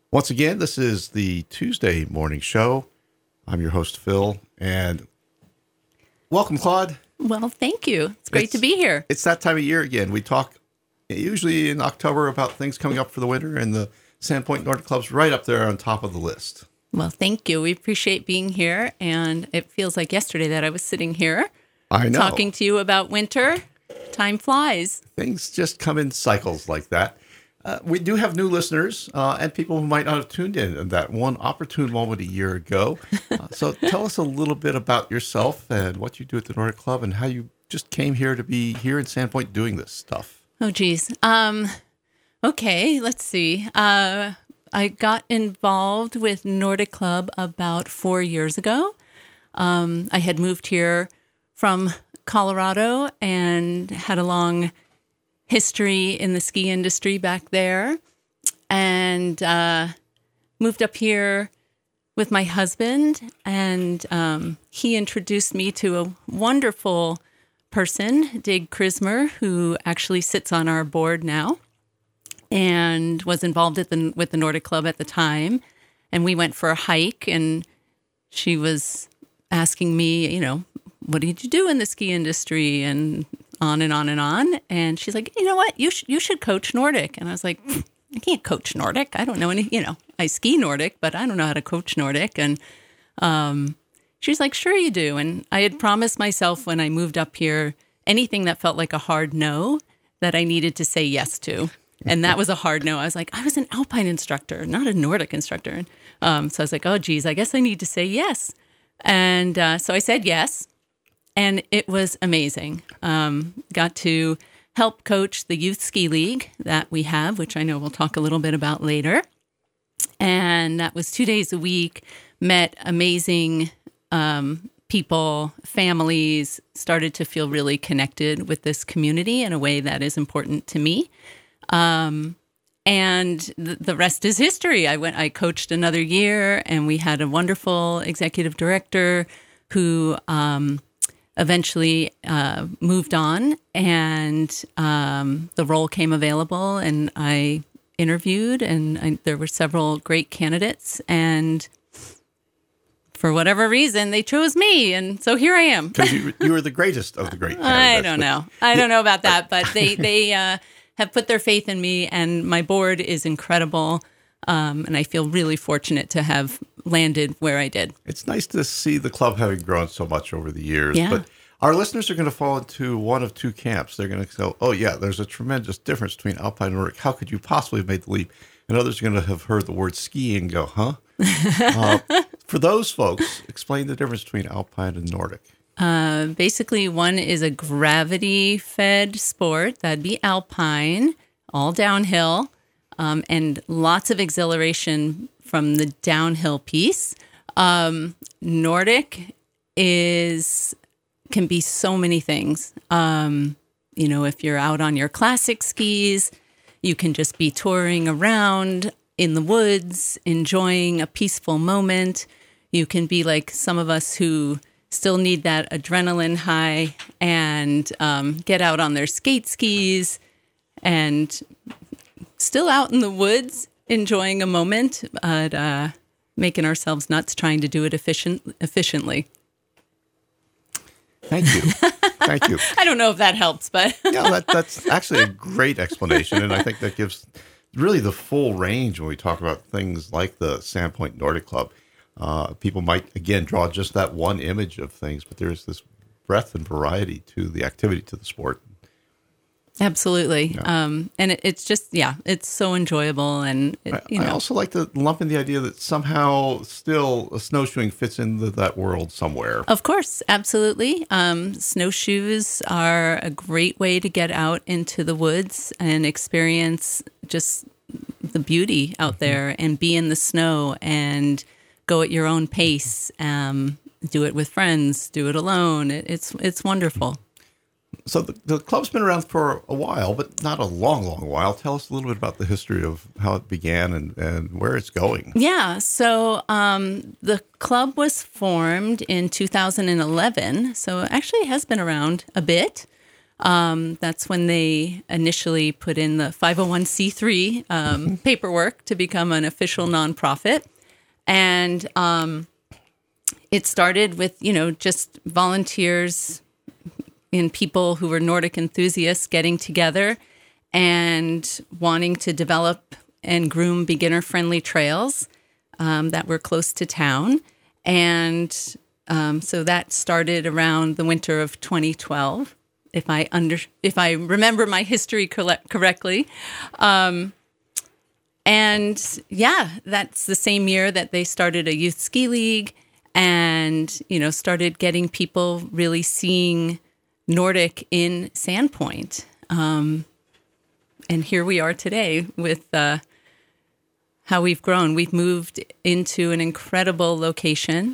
Once again, this is the Tuesday morning show. I'm your host, Phil, and welcome, Claude. Well, thank you. It's great to be here. It's that time of year again. We talk usually in October about things coming up for the winter, and the Sandpoint Nordic Club's right up there on top of the list. Well, thank you. We appreciate being here, and it feels like yesterday that I was sitting here talking to you about winter. Time flies. Things just come in cycles like that. We do have new listeners and people who might not have tuned in that one opportune moment a year ago. So tell us a little bit about yourself and what you do at the Nordic Club and how you just came here to be here in Sandpoint doing this stuff. Oh, geez. Okay, let's see. I got involved with Nordic Club about 4 years ago. I had moved here from Colorado and had a long history in the ski industry back there, and moved up here with my husband, and he introduced me to a wonderful person, Dig Krismer, who actually sits on our board now and was involved with the Nordic Club at the time. And we went for a hike, and she was asking me, what did you do in the ski industry? And on and on and on. And she's like, you know what? You should coach Nordic. And I was like, I can't coach Nordic. I don't know any, I ski Nordic, but I don't know how to coach Nordic. And she's like, sure you do. And I had promised myself when I moved up here, anything that felt like a hard no, that I needed to say yes to. And that was a hard no. I was like, I was an alpine instructor, not a Nordic instructor. So I was like, oh, geez, I guess I need to say yes. And so I said yes. And it was amazing. Got to help coach the youth ski league that we have, which I know we'll talk a little bit about later. And that was 2 days a week, met amazing people, families, started to feel really connected with this community in a way that is important to me. And the rest is history. I coached another year, and we had a wonderful executive director who eventually moved on, and the role came available, and I interviewed, and there were several great candidates, and for whatever reason, they chose me, and so here I am. Because you were the greatest of the great candidates. I don't know. I don't know about that, but they have put their faith in me, and my board is incredible, and I feel really fortunate to have landed where I did. It's nice to see the club having grown so much over the years. Yeah. But our listeners are going to fall into one of two camps. They're going to go, oh, yeah, there's a tremendous difference between Alpine and Nordic. How could you possibly have made the leap? And others are going to have heard the word skiing and go, huh? For those folks, explain the difference between Alpine and Nordic. Basically, one is a gravity-fed sport. That'd be Alpine, all downhill, and lots of exhilaration from the downhill piece. Nordic can be so many things. If you're out on your classic skis, you can just be touring around in the woods, enjoying a peaceful moment. You can be like some of us who still need that adrenaline high and get out on their skate skis and still out in the woods, enjoying a moment, but making ourselves nuts trying to do it efficiently. Thank you. Thank you. I don't know if that helps, but... Yeah, that's actually a great explanation, and I think that gives really the full range when we talk about things like the Sandpoint Nordic Club. People might, again, draw just that one image of things, but there's this breadth and variety to the activity, to the sport. Absolutely. Yeah. And it's just, it's so enjoyable. And, I also like to lump in the idea that somehow still snowshoeing fits into that world somewhere. Of course, absolutely. Snowshoes are a great way to get out into the woods and experience just the beauty out there and be in the snow and go at your own pace. Do it with friends, do it alone. It's wonderful. So the club's been around for a while, but not a long, long while. Tell us a little bit about the history of how it began and where it's going. Yeah, so the club was formed in 2011, so actually it has been around a bit. That's when they initially put in the 501c3 paperwork to become an official nonprofit. And it started with, just volunteers and people who were Nordic enthusiasts getting together and wanting to develop and groom beginner-friendly trails that were close to town. And so that started around the winter of 2012, if I remember my history correctly. And yeah, that's the same year that they started a youth ski league and, started getting people really seeing Nordic in Sandpoint. And here we are today with how we've grown. We've moved into an incredible location.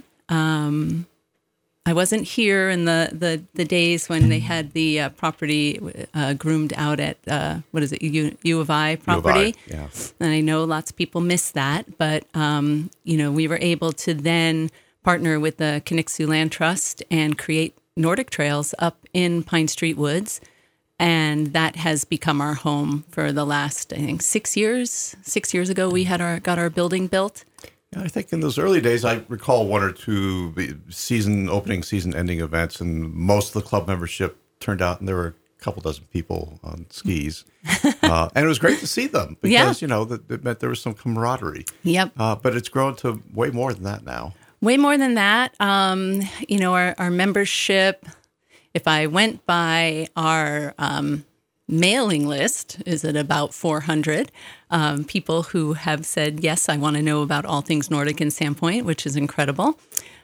I wasn't here in the days when they had the property groomed out at, U of I property. U of I, yeah. And I know lots of people miss that. But, we were able to then partner with the Knicksu Land Trust and create Nordic trails up in Pine Street Woods. And that has become our home for the last, I think, 6 years. 6 years ago, we had got our building built. I think in those early days, I recall one or two opening season ending events, and most of the club membership turned out, and there were a couple dozen people on skis. And it was great to see them because, it meant there was some camaraderie. Yep. But it's grown to way more than that now. Way more than that. Our membership, if I went by our mailing list, is at about 400 people who have said, yes, I want to know about all things Nordic in Sandpoint, which is incredible.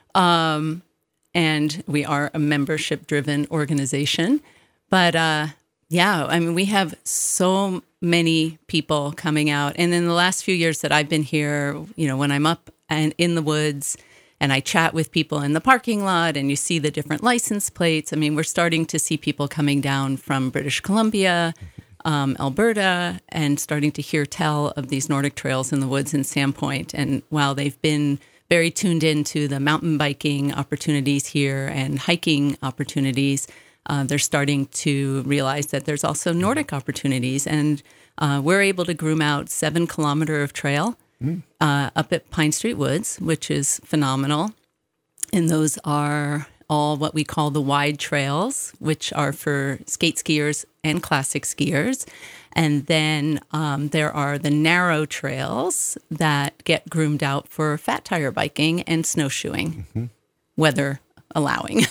And we are a membership-driven organization. But we have so many people coming out. And in the last few years that I've been here, when I'm up and in the woods and I chat with people in the parking lot and you see the different license plates, we're starting to see people coming down from British Columbia, Alberta, and starting to hear tell of these Nordic trails in the woods in Sandpoint. And while they've been very tuned into the mountain biking opportunities here and hiking opportunities, they're starting to realize that there's also Nordic opportunities. And we're able to groom out 7 kilometer of trail up at Pine Street Woods, which is phenomenal. And those are all what we call the wide trails, which are for skate skiers and classic skiers. And then there are the narrow trails that get groomed out for fat tire biking and snowshoeing, weather allowing.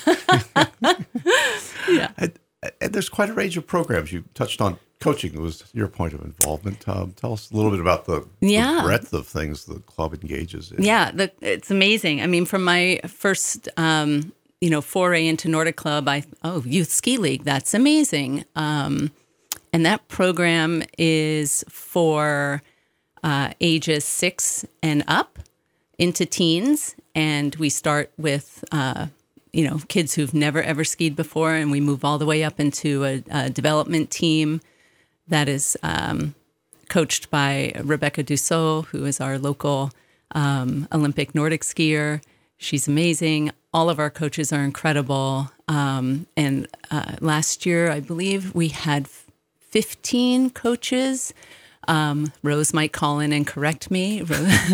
Yeah. And there's quite a range of programs. You touched on coaching. It was your point of involvement. Tell us a little bit about the breadth of things the club engages in. Yeah, it's amazing. From my first, foray into Nordic Club, Youth Ski League, that's amazing. And that program is for ages 6 and up into teens. And we start with kids who've never, ever skied before, and we move all the way up into a development team that is coached by Rebecca Dussault, who is our local Olympic Nordic skier. She's amazing. All of our coaches are incredible. And last year, I believe we had 15 coaches. Rose might call in and correct me.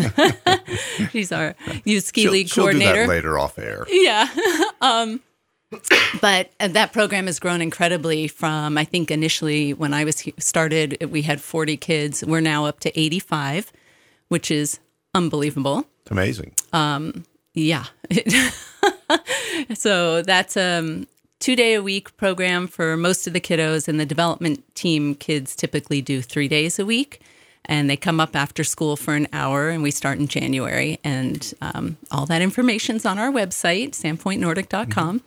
She's our youth ski league coordinator. She'll do that later off air. Yeah. But that program has grown incredibly from, I think initially when I was started, we had 40 kids. We're now up to 85, which is unbelievable. It's amazing. Yeah. So that's 2-day-a-week program for most of the kiddos, and the development team kids typically do 3 days a week, and they come up after school for an hour, and we start in January, and all that information's on our website, sandpointnordic.com.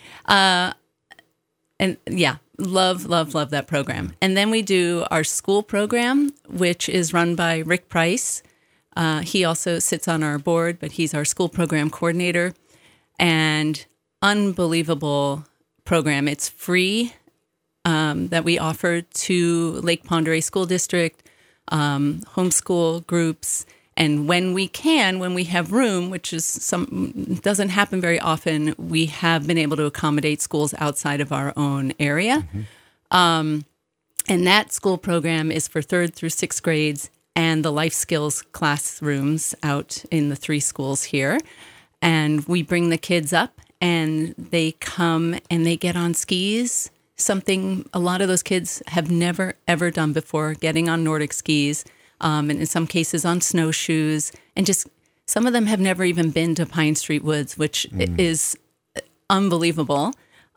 And yeah, love that program. And then we do our school program, which is run by Rick Price. He also sits on our board, but he's our school program coordinator, and unbelievable program. It's free that we offer to Lake Pend Oreille School District, homeschool groups, and when we have room, which is doesn't happen very often, we have been able to accommodate schools outside of our own area. And that school program is for 3rd through 6th grades and the life skills classrooms out in the 3 schools here. And we bring the kids up and they come and they get on skis, something a lot of those kids have never, ever done before, getting on Nordic skis, and in some cases on snowshoes. And just some of them have never even been to Pine Street Woods, which is unbelievable.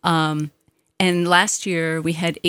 And last year we had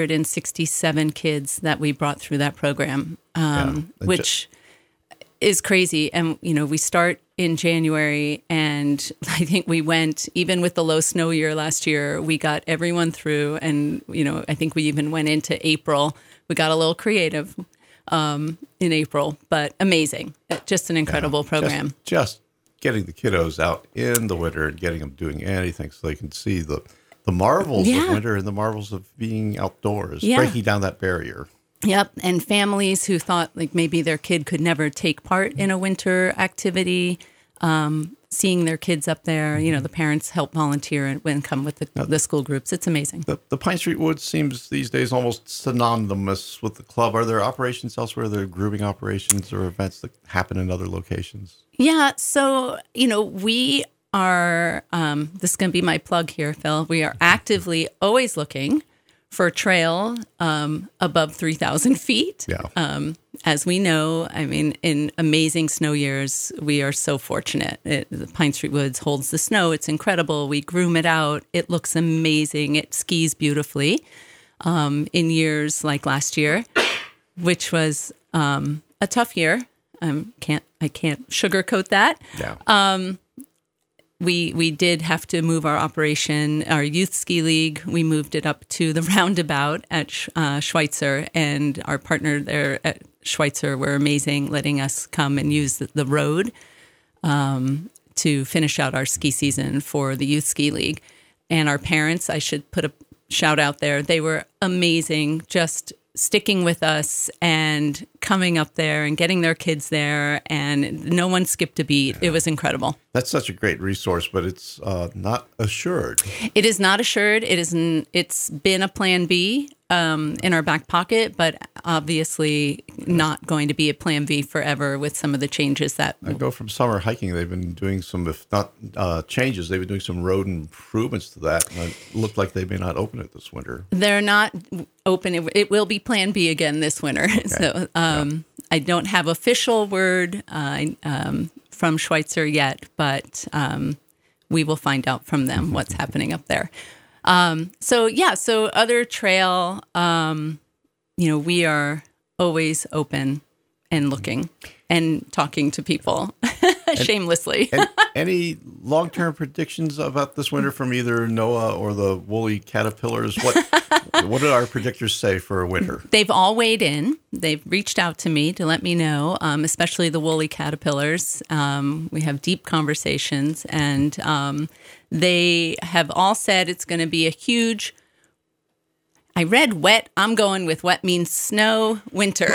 867 kids that we brought through that program, which is crazy. And, we start in January, and I think we went, even with the low snow year last year, we got everyone through. And, I think we even went into April. We got a little creative in April, but amazing. Just an incredible program. Just getting the kiddos out in the winter and getting them doing anything so they can see the marvels of winter and the marvels of being outdoors, breaking down that barrier. Yep. And families who thought like maybe their kid could never take part in a winter activity, seeing their kids up there, the parents help volunteer and come with the school groups. It's amazing. The Pine Street Woods seems these days almost synonymous with the club. Are there operations elsewhere? Are there grooming operations or events that happen in other locations? Yeah. So, we are, this is going to be my plug here, Phil. We are actively always looking for a trail above 3,000 feet. Yeah. As we know, in amazing snow years, we are so fortunate. The Pine Street Woods holds the snow. It's incredible. We groom it out. It looks amazing. It skis beautifully. In years like last year, which was a tough year. I can't sugarcoat that. Yeah. We did have to move our operation, our youth ski league. We moved it up to the roundabout at Schweitzer, and our partner there at Schweitzer were amazing, letting us come and use the road to finish out our ski season for the youth ski league. And our parents, I should put a shout out there. They were amazing, just sticking with us and coming up there and getting their kids there, and no one skipped a beat. It was incredible. That's such a great resource, but it's not assured. It is not assured. It's been a plan B in our back pocket, but obviously not going to be a plan B forever with some of the changes that... I go from summer hiking. They've been doing some, if not changes, they've been doing some road improvements to that. And it looked like they may not open it this winter. They're not open. It will be plan B again this winter. Okay. So I don't have official word from Schweitzer yet, but we will find out from them what's happening up there. So other trail, we are always open and looking and talking to people shamelessly. And any long-term predictions about this winter from either NOAA or the woolly caterpillars? What did our predictors say for a winter? They've all weighed in. They've reached out to me to let me know, especially the woolly caterpillars. We have deep conversations, and they have all said it's going to be a huge... I read wet. I'm going with wet means snow, winter.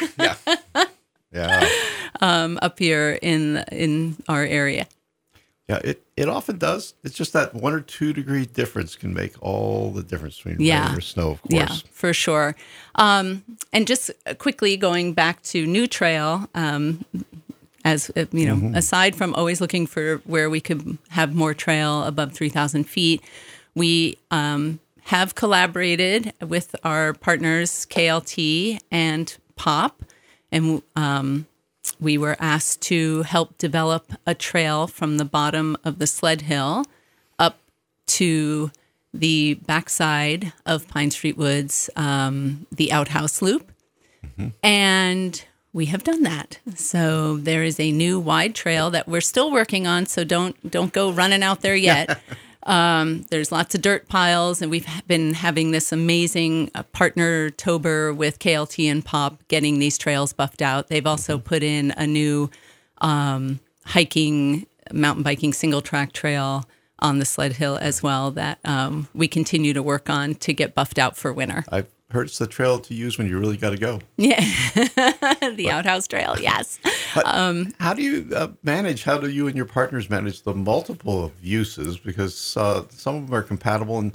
Yeah. Up here in our area. Yeah, it often does. It's just that 1 or 2 degree difference can make all the difference between rain or snow, of course. Yeah, for sure. And just quickly going back to New Trail, as aside from always looking for where we could have more trail above 3,000 feet, we have collaborated with our partners KLT and POP, and we were asked to help develop a trail from the bottom of the sled hill up to the backside of Pine Street Woods, the outhouse loop. Mm-hmm. And we have done that. So there is a new wide trail that we're still working on, so don't go running out there yet. There's lots of dirt piles, and we've been having this amazing partner tober with KLT and POP getting these trails buffed out. They've also put in a new mountain biking single track trail on the sled hill as well that we continue to work on to get buffed out for winter. I've heard it's the trail to use when you really got to go. Yeah, outhouse trail, yes. But how do you how do you and your partners manage the multiple uses? Because some of them are compatible, and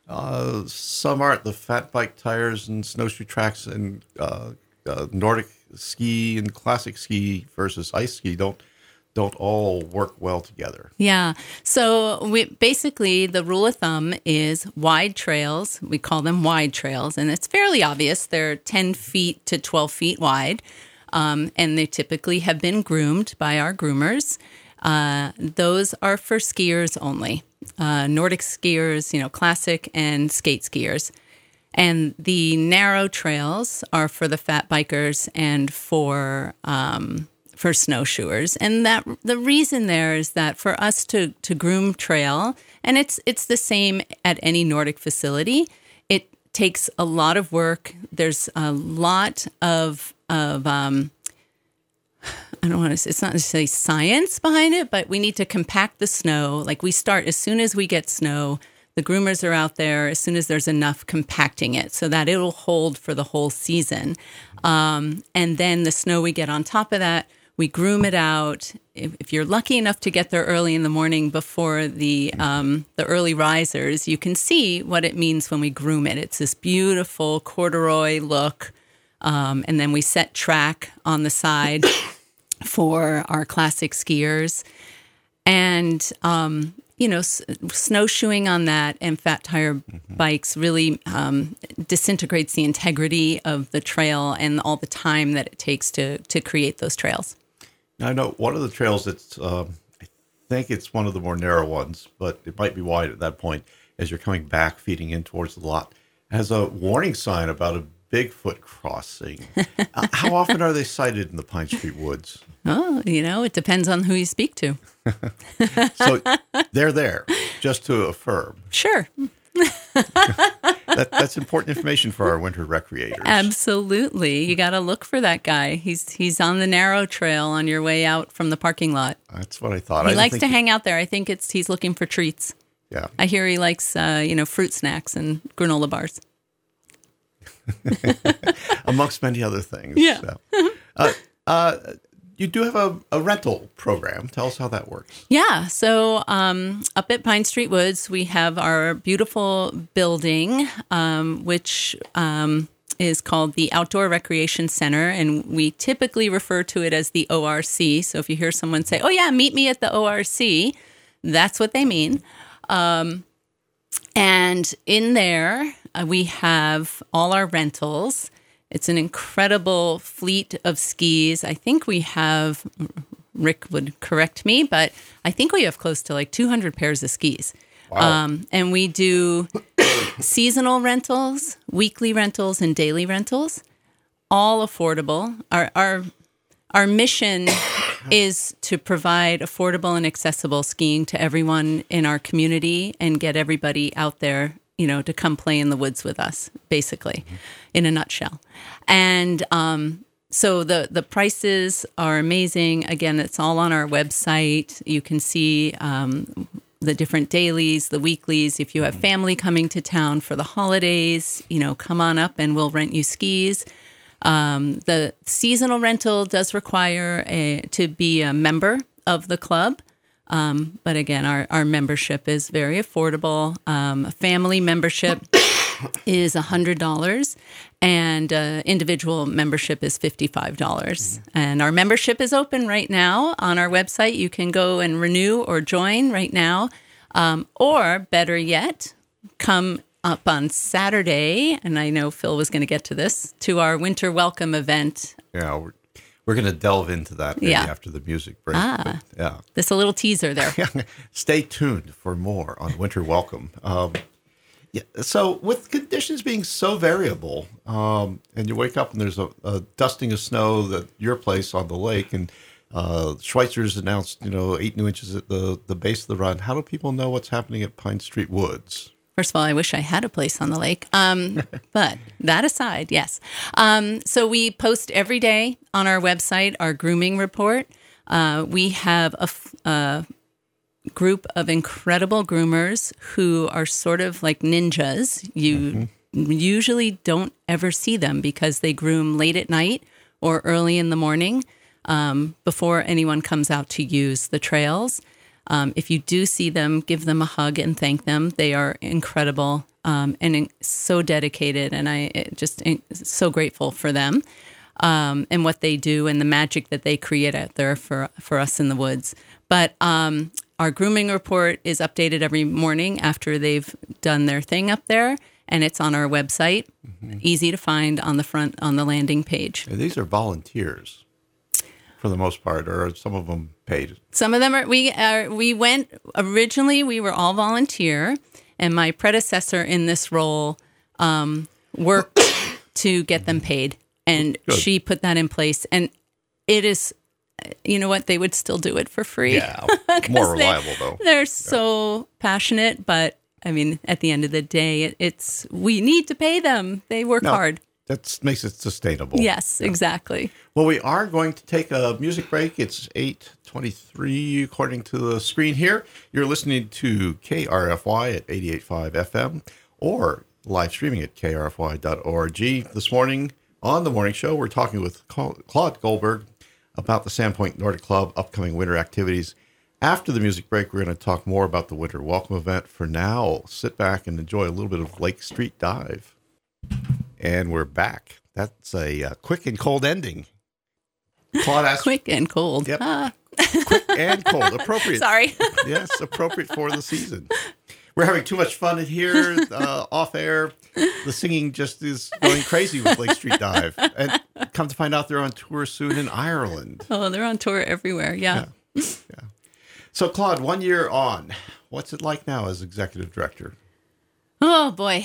Some are at the fat bike tires and snowshoe tracks, and Nordic ski and classic ski versus ice ski don't all work well together. Yeah. So basically the rule of thumb is wide trails. We call them wide trails, and it's fairly obvious. They're 10 feet to 12 feet wide, and they typically have been groomed by our groomers. Those are for skiers only. Nordic skiers, classic and skate skiers. And the narrow trails are for the fat bikers and for snowshoers. And that the reason there is that for us to groom trail, and it's the same at any Nordic facility, it takes a lot of work. There's a lot of I don't want to, it's not necessarily science behind it, but we need to compact the snow. Like we start as soon as we get snow, the groomers are out there as soon as there's enough compacting it so that it'll hold for the whole season. And then the snow we get on top of that, we groom it out. If you're lucky enough to get there early in the morning before the early risers, you can see what it means when we groom it. It's this beautiful corduroy look. And then we set track on the side for our classic skiers. And, snowshoeing on that and fat tire bikes really disintegrates the integrity of the trail and all the time that it takes to create those trails. Now, I know one of the trails that's, I think it's one of the more narrow ones, but it might be wide at that point as you're coming back, feeding in towards the lot, has a warning sign about a Bigfoot crossing. How often are they sighted in the Pine Street Woods? Oh, it depends on who you speak to. So they're there just to affirm. Sure. That's important information for our winter recreators. Absolutely. You got to look for that guy. He's on the narrow trail on your way out from the parking lot. That's what I thought. He likes to hang out there. I think he's looking for treats. Yeah. I hear he likes, fruit snacks and granola bars. Amongst many other things. Yeah. So. You do have a rental program. Tell us how that works. Yeah. So up at Pine Street Woods, we have our beautiful building, which is called the Outdoor Recreation Center. And we typically refer to it as the ORC. So if you hear someone say, oh, yeah, meet me at the ORC, that's what they mean. And in there, we have all our rentals. It's an incredible fleet of skis. I think we have, Rick would correct me, but I think we have close to like 200 pairs of skis. Wow. And we do seasonal rentals, weekly rentals, and daily rentals, all affordable. Our mission is to provide affordable and accessible skiing to everyone in our community and get everybody out there, to come play in the woods with us, basically, in a nutshell. And so the prices are amazing. Again, it's all on our website. You can see the different dailies, the weeklies. If you have family coming to town for the holidays, come on up and we'll rent you skis. The seasonal rental does require to be a member of the club. But again, our membership is very affordable. A family membership is $100 and individual membership is $55. And our membership is open right now on our website. You can go and renew or join right now. Or better yet, come up on Saturday, and I know Phil was going to get to this, to our winter welcome event. Yeah, we're going to delve into that maybe after the music break. But, yeah. There's a little teaser there. Stay tuned for more on Winter Welcome. So with conditions being so variable, and you wake up and there's a dusting of snow at your place on the lake, and Schweitzer's announced, 8 new inches at the base of the run. How do people know what's happening at Pine Street Woods? First of all, I wish I had a place on the lake. But that aside, yes. So we post every day on our website our grooming report. We have a group of incredible groomers who are sort of like ninjas. You usually don't ever see them because they groom late at night or early in the morning before anyone comes out to use the trails. If you do see them, give them a hug and thank them. They are incredible. so dedicated, and just so grateful for them and what they do and the magic that they create out there for us in the woods. But our grooming report is updated every morning after they've done their thing up there, and it's on our website, easy to find on the landing page. And these are volunteers for the most part, or are some of them paid? Some of them are. We went originally. We were all volunteer, and my predecessor in this role worked to get them paid, and Good. she put that in place. And it is, you know what? They would still do it for free. Yeah, more reliable though. They're so passionate, but I mean, at the end of the day, we need to pay them. They work hard. That makes it sustainable. Yes, exactly. Well, we are going to take a music break. It's 8:23 according to the screen here. You're listening to KRFY at 88.5 FM or live streaming at krfy.org. This morning on The Morning Show, we're talking with Claude Goldberg about the Sandpoint Nordic Club upcoming winter activities. After the music break, we're going to talk more about the Winter Welcome event. For now, sit back and enjoy a little bit of Lake Street Dive. And we're back. That's a quick and cold ending. Claude asked, Quick and cold. Yep. Quick and cold. Appropriate. Sorry. Yes, appropriate for the season. We're having too much fun in here, off air. The singing just is going crazy with Lake Street Dive. And come to find out they're on tour soon in Ireland. Oh, they're on tour everywhere. Yeah. So, Claude, 1 year on, what's it like now as executive director? Oh boy.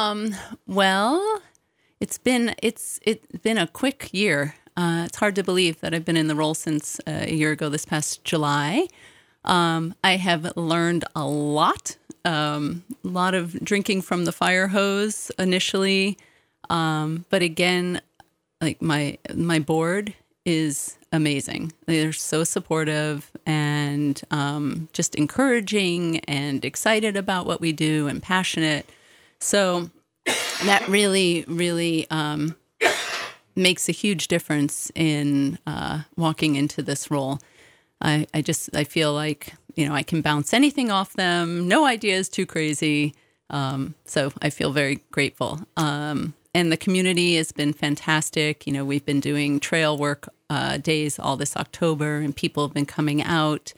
Well, it's been a quick year. It's hard to believe that I've been in the role since a year ago this past July. I have learned a lot of drinking from the fire hose initially. But again, like my board is amazing. They're so supportive and just encouraging and excited about what we do and passionate. So that really, really makes a huge difference in walking into this role. I feel like, I can bounce anything off them. No idea is too crazy. So I feel very grateful. And the community has been fantastic. We've been doing trail work days all this October, and people have been coming out.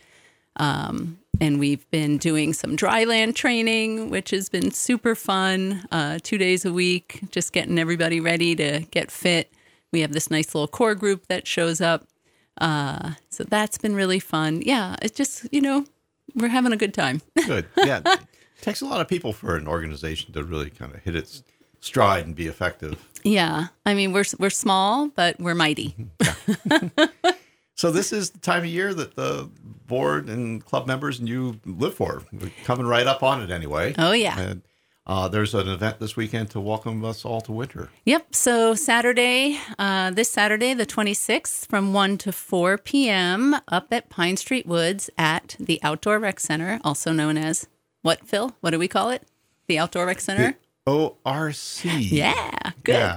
And we've been doing some dry land training, which has been super fun, 2 days a week, just getting everybody ready to get fit. We have this nice little core group that shows up. So that's been really fun. Yeah, it's just, we're having a good time. Good. Yeah. It takes a lot of people for an organization to really kind of hit its stride and be effective. Yeah. I mean, we're small, but we're mighty. Yeah. So this is the time of year that the board and club members and you live for. We're coming right up on it anyway. Oh, yeah. And there's an event this weekend to welcome us all to winter. Yep. So Saturday, this Saturday, the 26th, from 1 to 4 p.m. up at Pine Street Woods at the Outdoor Rec Center, also known as, what, Phil? What do we call it? The Outdoor Rec Center? The ORC. Yeah. Good.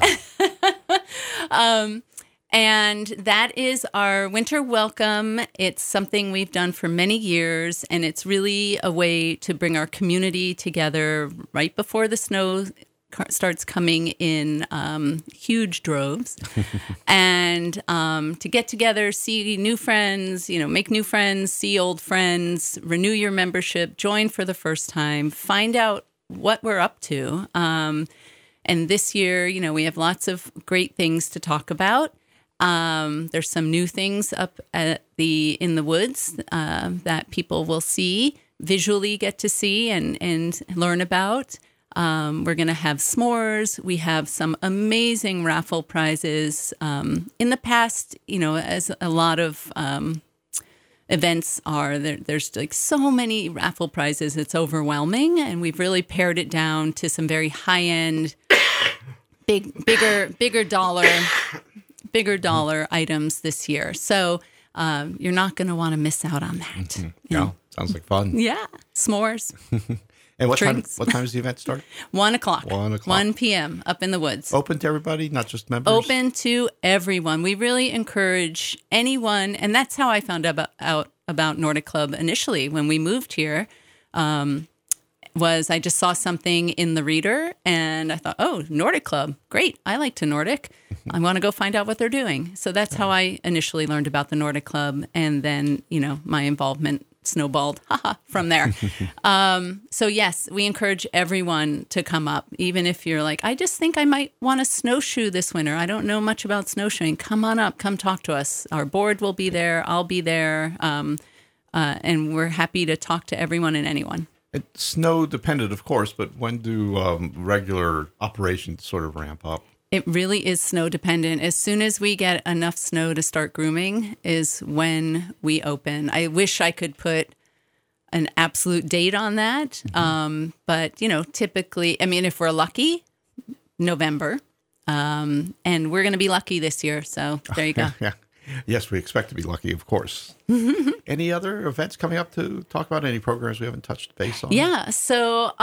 Yeah. And that is our winter welcome. It's something we've done for many years, and it's really a way to bring our community together right before the snow starts coming in huge droves, and to get together, see new friends, make new friends, see old friends, renew your membership, join for the first time, find out what we're up to. And this year, we have lots of great things to talk about. There's some new things up in the woods that people will visually get to see and learn about. We're going to have s'mores. We have some amazing raffle prizes. In the past, as a lot of events are, there's like so many raffle prizes, it's overwhelming. And we've really pared it down to some very high-end, bigger dollar items this year. So you're not going to want to miss out on that. Mm-hmm. Yeah, sounds like fun. Yeah, s'mores. And what time Drinks. does the event start? 1 o'clock. 1 o'clock. 1 p.m. up in the woods. Open to everybody, not just members? Open to everyone. We really encourage anyone, and that's how I found out about Nordic Club initially when we moved here. was I just saw something in the reader and I thought, oh, Nordic Club, great. I like to Nordic. I want to go find out what they're doing. So that's how I initially learned about the Nordic Club. And then, my involvement snowballed from there. So yes, we encourage everyone to come up, even if you're like, I just think I might want to snowshoe this winter. I don't know much about snowshoeing. Come on up, come talk to us. Our board will be there. I'll be there. And we're happy to talk to everyone and anyone. It's snow dependent, of course, but when do regular operations sort of ramp up? It really is snow dependent. As soon as we get enough snow to start grooming is when we open. I wish I could put an absolute date on that. But, typically, if we're lucky, November. And we're going to be lucky this year. So there you go. Yeah. Yes, we expect to be lucky, of course. Any other events coming up to talk about? Any programs we haven't touched base on? Yeah. So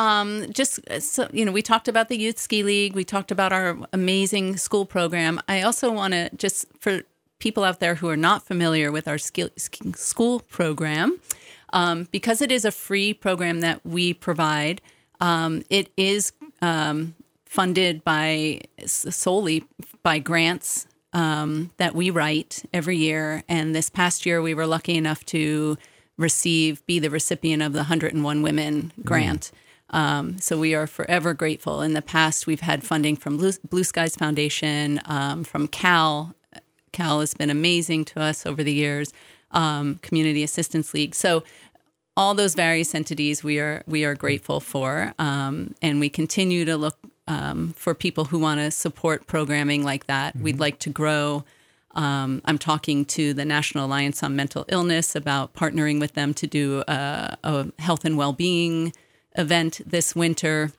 we talked about the Youth Ski League. We talked about our amazing school program. I also want to just, for people out there who are not familiar with our school program, because it is a free program that we provide, it is funded solely by grants that we write every year. And this past year, we were lucky enough to be the recipient of the 101 Women grant. So we are forever grateful. In the past, we've had funding from Blue Skies Foundation, from Cal. Cal has been amazing to us over the years, Community Assistance League. So all those various entities we are grateful for. And we continue to look for people who want to support programming like that. We'd like to grow. I'm talking to the National Alliance on Mental Illness about partnering with them to do a health and well-being event this winter.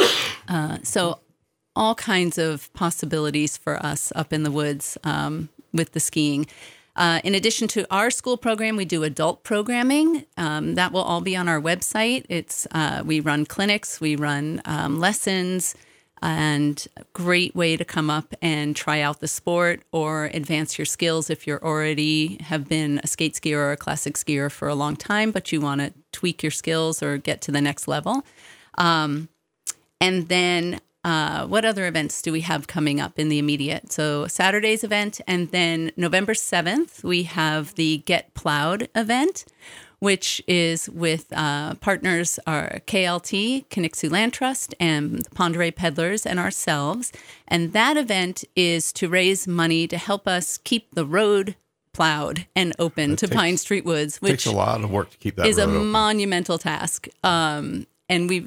So all kinds of possibilities for us up in the woods with the skiing. In addition to our school program, we do adult programming. That will all be on our website. We run clinics, we run lessons, and a great way to come up and try out the sport or advance your skills if you're already have been a skate skier or a classic skier for a long time, but you want to tweak your skills or get to the next level. And then what other events do we have coming up in the immediate? So Saturday's event, and then November 7th, we have the Get Plowed event, which is with partners our KLT, Kinnicksu Land Trust, and the Pend Oreille Peddlers, and ourselves. And that event is to raise money to help us keep the road plowed and open to Pine Street Woods, which takes a lot of work to keep that is road a open. Monumental task. And we,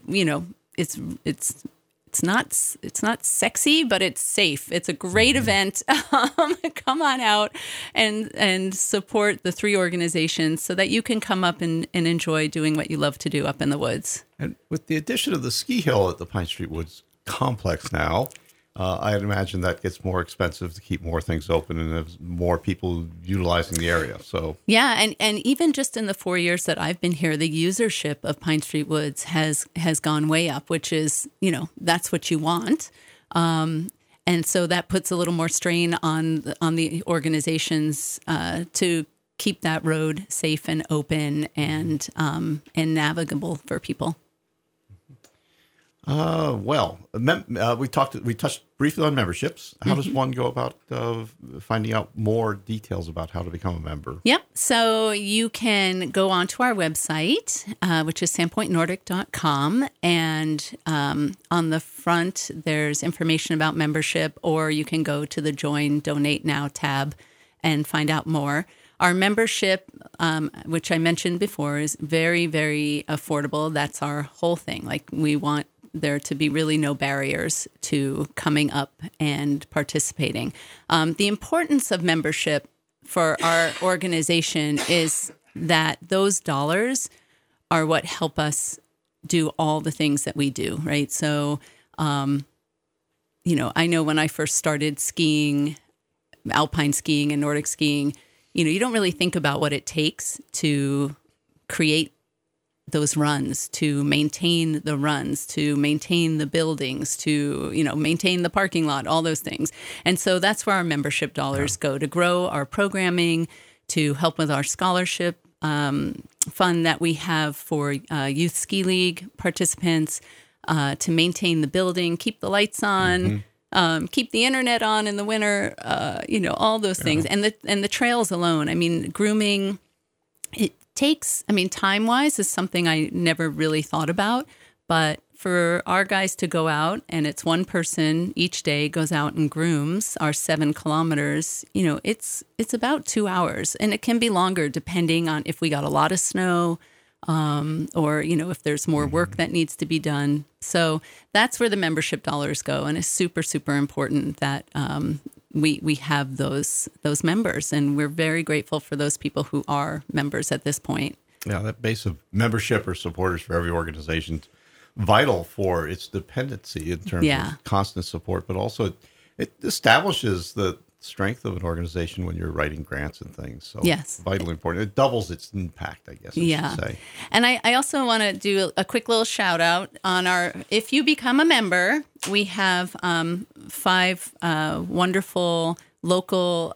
it's not sexy, but it's safe. It's a great event. Come on out and support the three organizations so that you can come up and enjoy doing what you love to do up in the woods. And with the addition of the ski hill at the Pine Street Woods complex now, I'd imagine that gets more expensive to keep more things open and there's more people utilizing the area. So yeah, and even just in the 4 years that I've been here, the usership of Pine Street Woods has gone way up, which is, that's what you want. And so that puts a little more strain on the organizations to keep that road safe and open and navigable for people. We touched briefly on memberships. How does one go about finding out more details about how to become a member? Yep. So you can go onto our website, which is sandpointnordic.com. And on the front, there's information about membership, or you can go to the Join Donate Now tab and find out more. Our membership, which I mentioned before, is very, very affordable. That's our whole thing. Like, we want there to be really no barriers to coming up and participating. The importance of membership for our organization is that those dollars are what help us do all the things that we do, right? So, I know when I first started skiing, alpine skiing and Nordic skiing, you don't really think about what it takes to create those runs, to maintain the runs, to maintain the buildings, to, maintain the parking lot, all those things. And so that's where our membership dollars go, to grow our programming, to help with our scholarship fund that we have for Youth Ski League participants to maintain the building, keep the lights on, keep the internet on in the winter, all those things. And the trails alone, I mean, grooming, it takes, time-wise is something I never really thought about, but for our guys to go out, and it's one person each day goes out and grooms our 7 kilometers, it's about 2 hours, and it can be longer depending on if we got a lot of snow, or, if there's more work that needs to be done. So that's where the membership dollars go. And it's super, super important that we have those members. And we're very grateful for those people who are members at this point. Yeah, that base of membership or supporters for every organization, vital for its dependency in terms of constant support, but also it establishes the strength of an organization when you're writing grants and things. So vitally important. It doubles its impact, I guess I should say. And I also want to do a quick little shout out on if you become a member, we have 5 wonderful local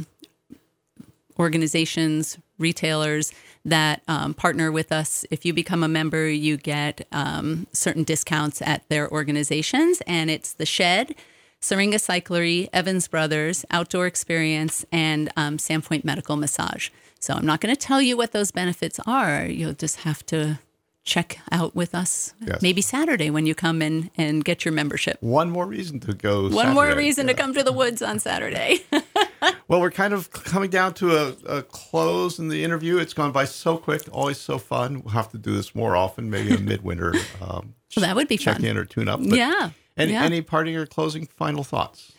organizations, retailers that partner with us. If you become a member, you get certain discounts at their organizations, and it's The Shed, Syringa Cyclery, Evans Brothers, Outdoor Experience, and Sandpoint Medical Massage. So I'm not going to tell you what those benefits are. You'll just have to check out with us maybe Saturday when you come in and get your membership. One more reason to go One Saturday. more reason to come to the woods on Saturday. Well, we're kind of coming down to a close in the interview. It's gone by so quick, always so fun. We'll have to do this more often, maybe in midwinter. Well, that would be check fun. in or tune up. But any parting or closing final thoughts?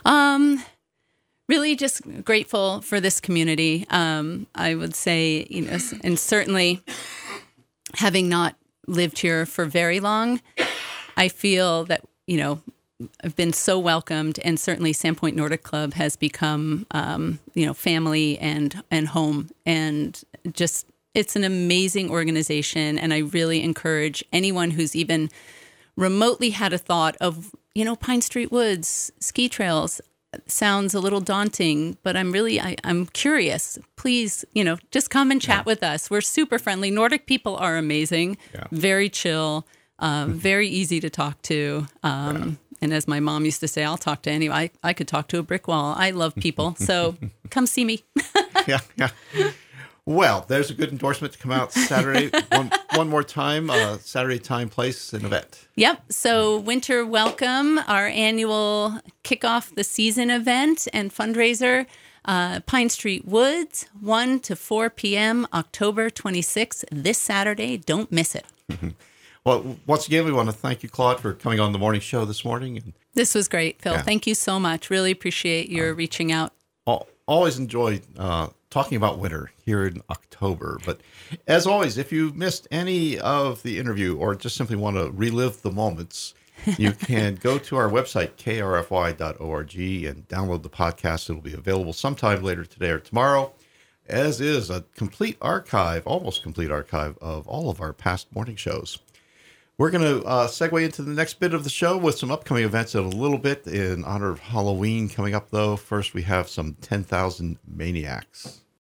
Really just grateful for this community. I would say, and certainly having not lived here for very long, I feel that, I've been so welcomed, and certainly Sandpoint Nordic Club has become, family and home, and just, it's an amazing organization. And I really encourage anyone who's even remotely had a thought of, Pine Street Woods, ski trails, sounds a little daunting, but I'm curious. Please, just come and chat with us. We're super friendly. Nordic people are amazing, very chill, very easy to talk to. And as my mom used to say, I'll talk to anyone. I could talk to a brick wall. I love people. So come see me. Yeah. Well, there's a good endorsement to come out Saturday. One more time, Saturday, time, place, and event. Yep. So Winter Welcome, our annual kickoff the season event and fundraiser, Pine Street Woods, 1 to 4 p.m., October 26th, this Saturday. Don't miss it. Well, once again, we want to thank you, Claude, for coming on the morning show this morning. This was great, Phil. Thank you so much. Really appreciate your reaching out. Always enjoy talking about winter here in October. But as always, if you missed any of the interview or just simply want to relive the moments, you can go to our website, krfy.org, and download the podcast. It'll be available sometime later today or tomorrow, as is a complete archive, almost complete archive of all of our past morning shows. We're going to segue into the next bit of the show with some upcoming events in a little bit in honor of Halloween coming up, though. First, we have some 10,000 Maniacs.